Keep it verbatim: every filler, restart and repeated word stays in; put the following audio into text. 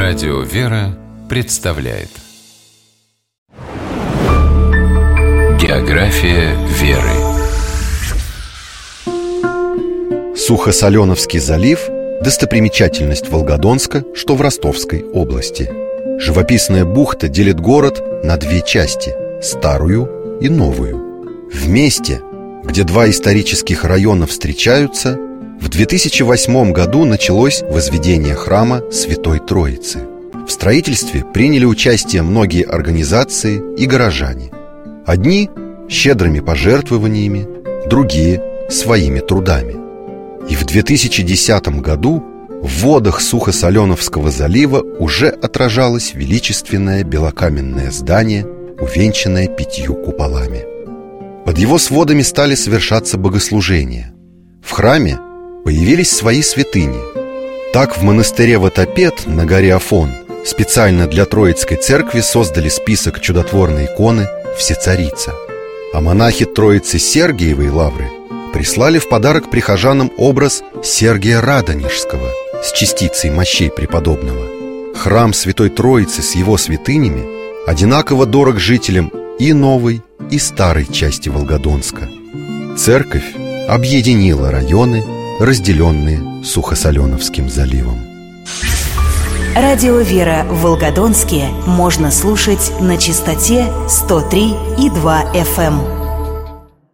Радио «Вера» представляет География веры. Сухосоленовский залив – достопримечательность Волгодонска, что в Ростовской области. Живописная бухта делит город на две части – старую и новую. В месте, где два исторических района встречаются, в две тысячи восьмом году началось возведение храма Святой Троицы. В строительстве приняли участие многие организации и горожане. Одни – щедрыми пожертвованиями, другие – своими трудами. И в две тысячи десятом году в водах Сухосоленовского залива уже отражалось величественное белокаменное здание, увенчанное пятью куполами. Под его сводами стали совершаться богослужения. В храме появились свои святыни. Так в монастыре Вотопед на горе Афон специально для Троицкой церкви создали список чудотворной иконы Всецарица. А монахи Троицы Сергиевой лавры прислали в подарок прихожанам образ Сергия Радонежского с частицей мощей преподобного. Храм Святой Троицы с его святынями одинаково дорог жителям и новой, и старой части Волгодонска. Церковь объединила районы, разделенные Сухосоленовским заливом. Радио «Вера» в Волгодонске можно слушать на частоте сто три и два эф эм.